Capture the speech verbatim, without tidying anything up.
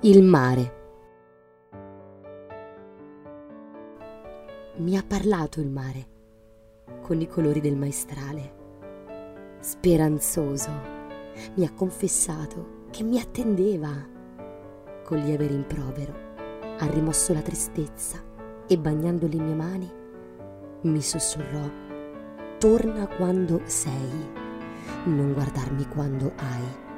Il mare. Mi ha parlato il mare, con i colori del maestrale. Speranzoso, mi ha confessato che mi attendeva. Con lieve rimprovero ha rimosso la tristezza e, bagnando le mie mani, mi sussurrò: torna quando sei, non guardarmi quando hai.